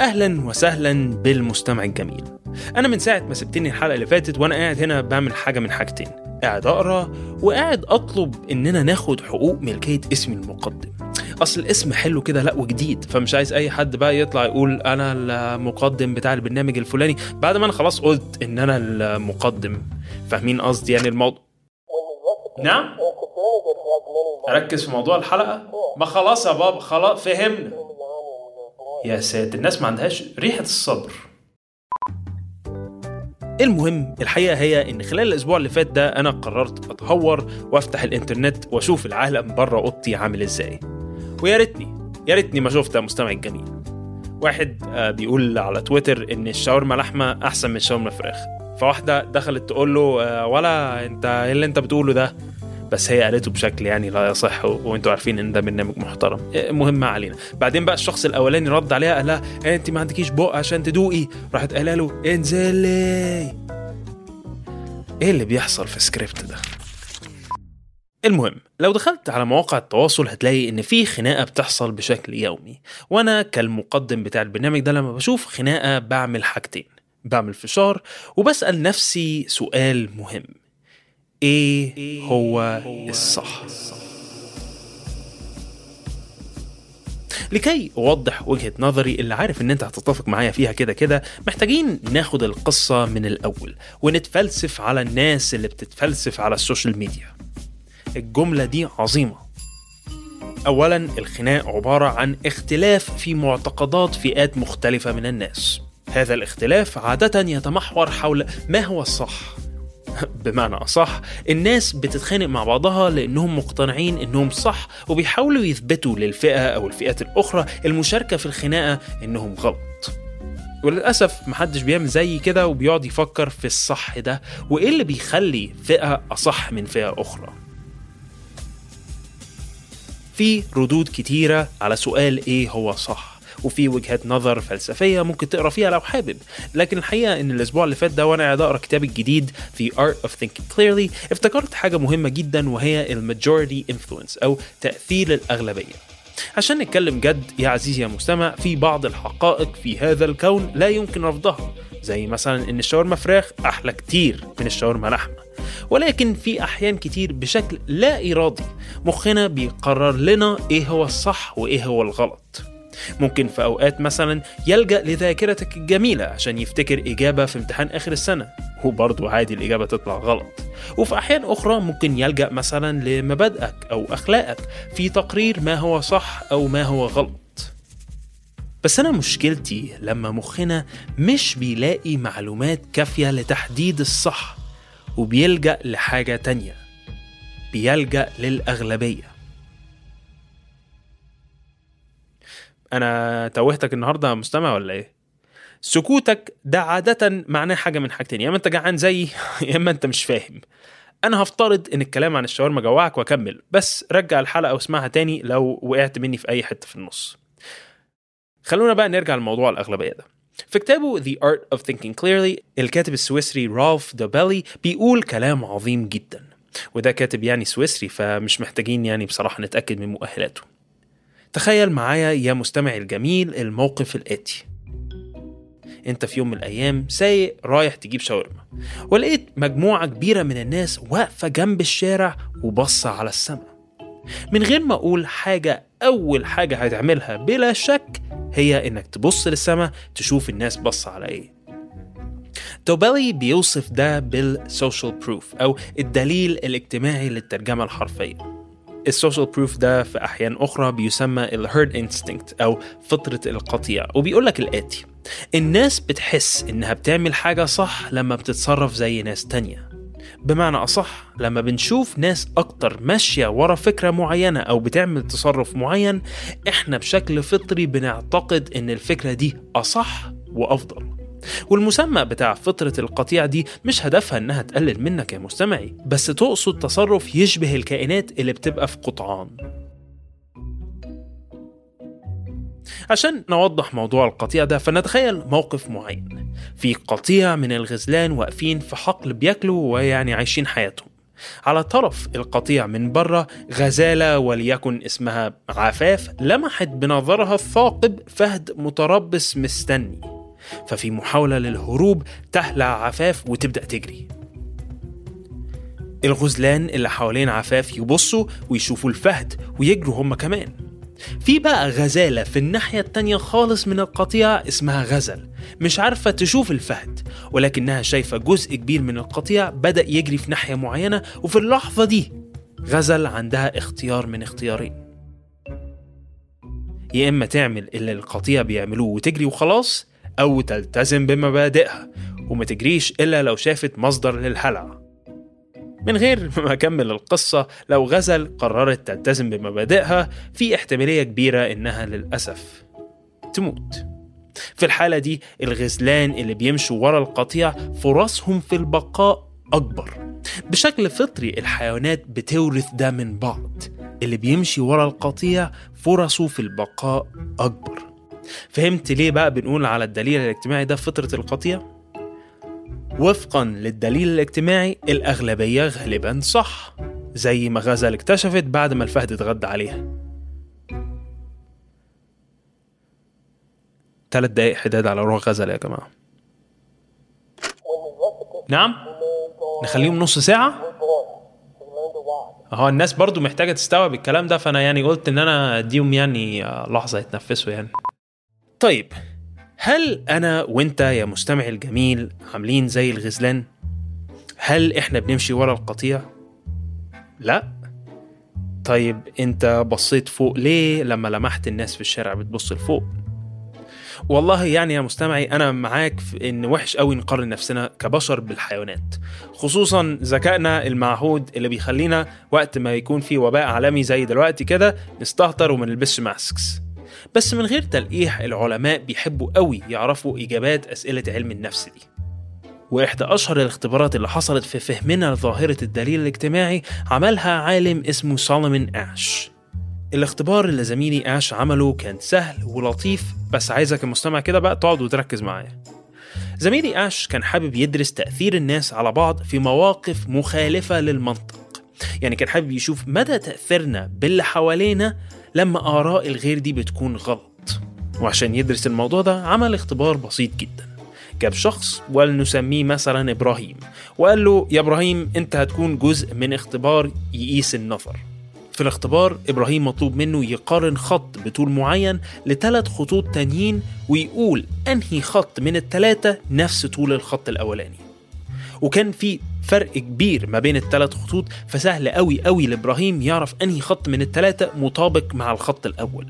أهلا وسهلا بالمستمع الجميل. أنا من ساعة ما سبتني الحلقة اللي فاتت وأنا قاعد هنا بعمل حاجة من حاجتين، قاعد أقرأ وقاعد أطلب إننا ناخد حقوق ملكية اسمي المقدم. أصل الاسم حلو كده لأ وجديد، فمش عايز أي حد بقى يطلع يقول أنا المقدم بتاع البرنامج الفلاني بعد ما أنا خلاص قلت إن أنا المقدم. فاهمين قصدي يعني الموضوع؟ نعم؟ أركز في موضوع الحلقة؟ ما خلاص يا بابا، خلاص فهمنا. يا ساتر، الناس ما عندهاش ريحة الصبر. المهم الحقيقة هي إن خلال الأسبوع اللي فات ده أنا قررت أتهور وأفتح الإنترنت وأشوف العالم برا أوضتي عامل إزاي. ويا ريتني ما شفت مستمع الجميل. واحد بيقول على تويتر إن الشاورما لحمة أحسن من الشاورما فراخ، فواحدة دخلت تقول له ولا أنت إيه اللي أنت بتقوله ده؟ بس هي قالته بشكل يعني لا يصح، وانتوا عارفين ان ده برنامج محترم. مهم ما علينا. بعدين بقى الشخص الاولاني رد عليها قال لها انت ما عندكيش بق عشان تدوقي، راحت قال له انزلي. ايه اللي بيحصل في السكريبت ده؟ المهم لو دخلت على مواقع التواصل هتلاقي ان في خناقه بتحصل بشكل يومي، وانا كالمقدم بتاع البرنامج ده لما بشوف خناقه بعمل حاجتين، بعمل فشار وبسأل نفسي سؤال مهم: ايه هو الصح؟ لكي أوضح وجهة نظري اللي عارف ان انت هتتفق معايا فيها كده محتاجين ناخد القصة من الأول ونتفلسف على الناس اللي بتتفلسف على السوشيال ميديا. الجملة دي عظيمة. أولا، الخناق عبارة عن اختلاف في معتقدات فئات مختلفة من الناس. هذا الاختلاف عادة يتمحور حول ما هو الصح. بمعنى أصح، الناس بتتخانق مع بعضها لأنهم مقتنعين إنهم صح وبيحاولوا يثبتوا للفئة أو الفئات الأخرى المشاركة في الخناقة إنهم غلط. وللأسف محدش بيعمل زي كده وبيقعد يفكر في الصح ده وإيه اللي بيخلي فئة أصح من فئة أخرى. في ردود كتيرة على سؤال إيه هو صح، وفي وجهات نظر فلسفية ممكن تقرأ فيها لو حابب. لكن الحقيقة إن الأسبوع اللي فات ده وأنا قاعد أقرأ كتابي الجديد The Art of Thinking Clearly افتكرت حاجة مهمة جدا، وهي Majority Influence أو تأثير الأغلبية. عشان نتكلم جد يا عزيزي يا مستمع، في بعض الحقائق في هذا الكون لا يمكن رفضها، زي مثلا إن الشاورما فراخ أحلى كتير من الشاورما لحمة. ولكن في أحيان كتير بشكل لا إرادي مخنا بيقرر لنا إيه هو الصح وإيه هو الغلط. ممكن في أوقات مثلا يلجأ لذاكرتك الجميلة عشان يفتكر إجابة في امتحان آخر السنة، وبرضه عادي الإجابة تطلع غلط. وفي أحيان أخرى ممكن يلجأ مثلا لمبادئك أو أخلاقك في تقرير ما هو صح أو ما هو غلط. بس أنا مشكلتي لما مخنا مش بيلاقي معلومات كافية لتحديد الصح وبيلجأ لحاجة تانية، بيلجأ للأغلبية. أنا توهتك النهاردة مستمع ولا إيه؟ سكوتك ده عادة معناه حاجة من حاجتين، يا إما أنت جعان زيي يا إما أنت مش فاهم. أنا هفترض إن الكلام عن الشاورما جوعك وأكمل، بس رجع الحلقة واسمعها تاني لو وقعت مني في أي حتة في النص. خلونا بقى نرجع لموضوع الأغلبية ده. في كتابه The Art of Thinking Clearly الكاتب السويسري رالف دوبالي بيقول كلام عظيم جدا، وده كاتب يعني سويسري فمش محتاجين يعني بصراحة نتأكد من مؤهلاته. تخيل معايا يا مستمع الجميل الموقف الآتي: انت في يوم من الأيام سايق رايح تجيب شاورما، ولقيت مجموعة كبيرة من الناس واقفة جنب الشارع وبصة على السماء. من غير ما أقول حاجة، أول حاجة هتعملها بلا شك هي إنك تبص للسماء تشوف الناس بصة على إيه. دوبالي بيوصف ده بالسوشيال بروف أو الدليل الاجتماعي للترجمة الحرفية. السوشيال بروف ده في أحيان أخرى بيسمى الهيرد انستينكت أو فطرة القطيع، وبيقولك الآتي: الناس بتحس إنها بتعمل حاجة صح لما بتتصرف زي ناس تانية. بمعنى أصح، لما بنشوف ناس أكتر ماشية ورا فكرة معينة أو بتعمل تصرف معين، إحنا بشكل فطري بنعتقد إن الفكرة دي أصح وأفضل. والمسمى بتاع فطرة القطيع دي مش هدفها إنها تقلل منك يا مستمعي، بس تقصد تصرف يشبه الكائنات اللي بتبقى في قطعان. عشان نوضح موضوع القطيع ده فنتخيل موقف معين: في قطيع من الغزلان واقفين في حقل بياكلوا ويعني عايشين حياتهم. على طرف القطيع من بره غزالة وليكن اسمها عفاف لمحت بنظرها الثاقب فهد متربص مستني، ففي محاولة للهروب تهلع عفاف وتبدأ تجري. الغزلان اللي حوالين عفاف يبصوا ويشوفوا الفهد ويجروا هم كمان. في بقى غزالة في الناحية التانية خالص من القطيع اسمها غزل، مش عارفة تشوف الفهد، ولكنها شايفة جزء كبير من القطيع بدأ يجري في ناحية معينة. وفي اللحظة دي غزل عندها اختيار من اختيارين: يا إما تعمل اللي القطيع بيعملوه وتجري وخلاص، أو تلتزم بمبادئها وما تجريش إلا لو شافت مصدر للهلع. من غير ما أكمل القصة، لو غزل قررت تلتزم بمبادئها في احتمالية كبيرة إنها للأسف تموت. في الحالة دي الغزلان اللي بيمشوا ورا القطيع فرصهم في البقاء أكبر. بشكل فطري الحيوانات بتورث ده من بعض، اللي بيمشي ورا القطيع فرصه في البقاء أكبر. فهمت ليه بقى بنقول على الدليل الاجتماعي ده فطرة القطيع؟ وفقا للدليل الاجتماعي الأغلبية غالبا صح، زي ما غزل اكتشفت بعد ما الفهد اتغدى عليها. 3 دقايق حداد على روح غزل يا جماعة. نعم، نخليهم نص ساعة. الناس برضو محتاجة تستوعب الكلام ده، فأنا يعني قلت إن أنا أديهم يعني لحظة يتنفسوا يعني. طيب، هل أنا وإنت يا مستمع الجميل عاملين زي الغزلان؟ هل إحنا بنمشي ورا القطيع؟ لا. طيب أنت بصيت فوق ليه لما لمحت الناس في الشارع بتبص لفوق؟ والله يعني يا مستمعي أنا معاك في إن وحش قوي نقارن نفسنا كبشر بالحيوانات، خصوصا ذكائنا المعهود اللي بيخلينا وقت ما يكون في وباء عالمي زي دلوقتي كده نستهتر وما نلبسش ماسكس. بس من غير تلقيح، العلماء بيحبوا قوي يعرفوا إجابات أسئلة علم النفس دي. وإحدى أشهر الاختبارات اللي حصلت في فهمنا لظاهرة الدليل الاجتماعي عملها عالم اسمه سولومون آش. الاختبار اللي زميلي آش عمله كان سهل ولطيف، بس عايزك المستمع كده بقى تقعد وتركز معايا. زميلي آش كان حابب يدرس تأثير الناس على بعض في مواقف مخالفة للمنطق، يعني كان حابب يشوف مدى تأثيرنا باللي حوالينا لما آراء الغير دي بتكون غلط. وعشان يدرس الموضوع ده عمل اختبار بسيط جدا. جاب شخص ولنسميه مثلا إبراهيم، وقال له يا إبراهيم أنت هتكون جزء من اختبار يقيس النظر. في الاختبار إبراهيم مطلوب منه يقارن خط بطول معين ل3 خطوط تانيين، ويقول أنهي خط من ال3 نفس طول الخط الأولاني. وكان في فرق كبير ما بين ال3 خطوط، فسهل قوي قوي لإبراهيم يعرف أنهي خط من ال3 مطابق مع الخط الأول.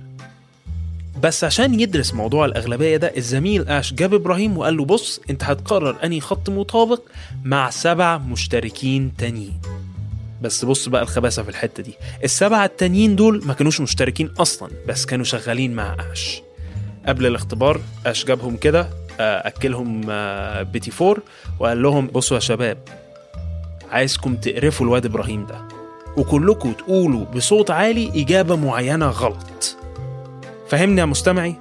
بس عشان يدرس موضوع الأغلبية ده، الزميل آش جاب إبراهيم وقال له بص أنت هتقرر أنهي خط مطابق مع 7 مشتركين تانيين. بس بص بقى الخباثة في الحتة دي، ال7 التانيين دول ما كانوش مشتركين أصلا، بس كانوا شغالين مع آش. قبل الاختبار آش جابهم كده أكلهم بيتي فور وقال لهم بصوا يا شباب، عايزكم تقرفوا الواد إبراهيم ده وكلكم تقولوا بصوت عالي إجابة معينة غلط. فهمني يا مستمعي؟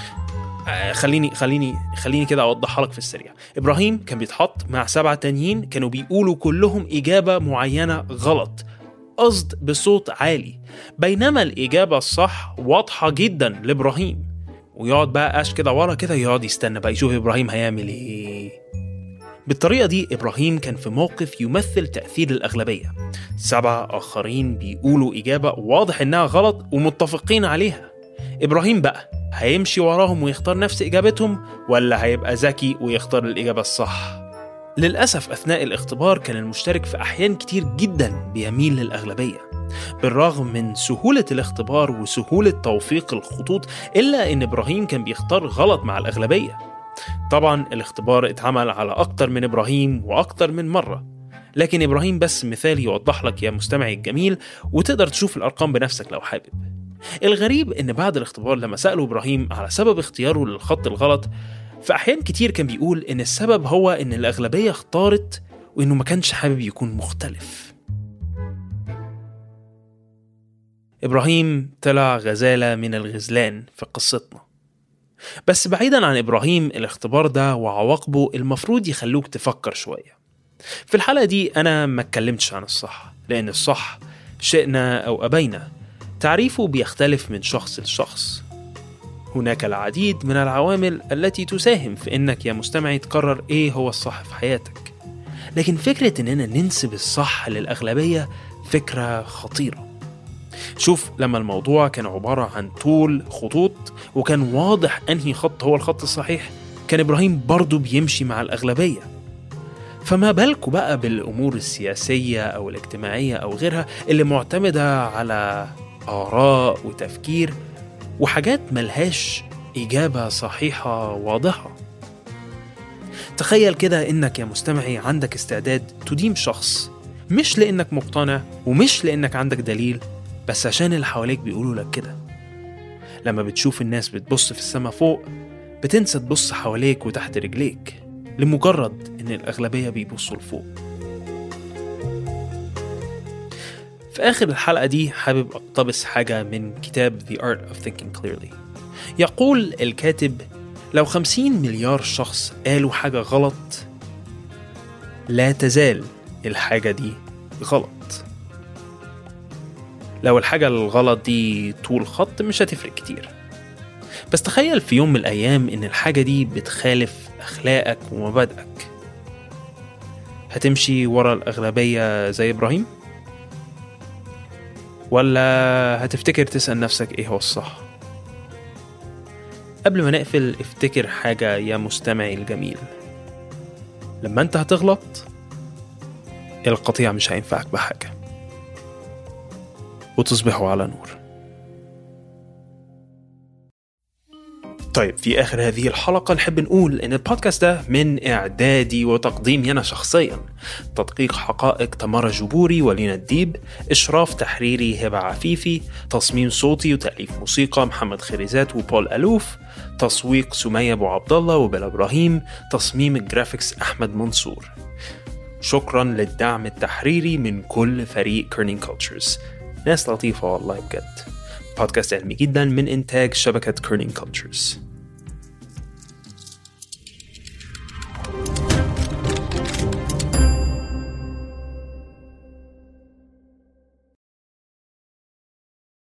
خليني كده أوضحها لك في السريع. إبراهيم كان بيتحط مع 7 تانيين كانوا بيقولوا كلهم إجابة معينة غلط، قصد بصوت عالي، بينما الإجابة الصح واضحة جدا لإبراهيم. ويقعد بقى آش كده ورا كده يقعد يستنى بقى يشوف إبراهيم هيعمل إيه. بالطريقة دي إبراهيم كان في موقف يمثل تأثير الأغلبية. 7 آخرين بيقولوا إجابة واضح إنها غلط ومتفقين عليها. إبراهيم بقى هيمشي وراهم ويختار نفس إجابتهم، ولا هيبقى ذكي ويختار الإجابة الصح؟ للأسف أثناء الاختبار كان المشترك في أحيان كتير جدا بيميل للأغلبية. بالرغم من سهولة الاختبار وسهولة توفيق الخطوط، إلا إن إبراهيم كان بيختار غلط مع الأغلبية. طبعا الاختبار اتعمل على أكتر من إبراهيم وأكتر من مرة، لكن إبراهيم بس مثال يوضح لك يا مستمعي الجميل، وتقدر تشوف الأرقام بنفسك لو حابب. الغريب إن بعد الاختبار لما سألوا إبراهيم على سبب اختياره للخط الغلط، في أحيان كتير كان بيقول إن السبب هو إن الأغلبية اختارت وإنه ما كانش حابب يكون مختلف. إبراهيم طلع غزالة من الغزلان في قصتنا. بس بعيدا عن إبراهيم، الاختبار ده وعواقبه المفروض يخلوك تفكر شوية. في الحلقة دي أنا ما اتكلمتش عن الصح، لأن الصح شئنا أو أبينا تعريفه بيختلف من شخص لشخص. هناك العديد من العوامل التي تساهم في إنك يا مستمعي تقرر إيه هو الصح في حياتك، لكن فكرة إننا ننسب الصح للأغلبية فكرة خطيرة. شوف، لما الموضوع كان عبارة عن طول خطوط وكان واضح أنهي خط هو الخط الصحيح، كان إبراهيم برضو بيمشي مع الأغلبية. فما بالكوا بقى بالأمور السياسية أو الاجتماعية أو غيرها اللي معتمدة على آراء وتفكير وحاجات ملهاش إجابة صحيحة واضحة. تخيل كده إنك يا مستمعي عندك استعداد تدين شخص، مش لأنك مقتنع ومش لأنك عندك دليل، بس عشان اللي حواليك بيقولوا لك كده. لما بتشوف الناس بتبص في السما فوق، بتنسى تبص حواليك وتحت رجليك لمجرد إن الأغلبية بيبصوا لفوق. في آخر الحلقة دي حابب أقتبس حاجة من كتاب The Art of Thinking Clearly. يقول الكاتب: لو 50 مليار شخص قالوا حاجة غلط، لا تزال الحاجة دي غلط. لو الحاجة الغلط دي طول خط مش هتفرق كتير، بس تخيل في يوم من الأيام إن الحاجة دي بتخالف أخلاقك ومبادئك، هتمشي ورا الأغلبية زي إبراهيم؟ ولا هتفتكر تسأل نفسك إيه هو الصح؟ قبل ما نقفل، افتكر حاجة يا مستمعي الجميل: لما أنت هتغلط، القطيع مش هينفعك بحاجة، وتصبحوا على نور. طيب، في آخر هذه الحلقة نحب نقول إن البودكاست ده من إعدادي وتقديمي أنا شخصياً، تدقيق حقائق تمارا جبوري ولينا الديب، إشراف تحريري هبة عفيفي، تصميم صوتي وتأليف موسيقى محمد خريزات وبول ألوف، تسويق سمية أبو عبد الله وبلا إبراهيم، تصميم الجرافيكس أحمد منصور. شكراً للدعم التحريري من كل فريق كيرنينج كولتشرز، ناس لطيفة والله بجد. بودكاست علمي جدا من إنتاج شبكة كيرنينج كولتشرز.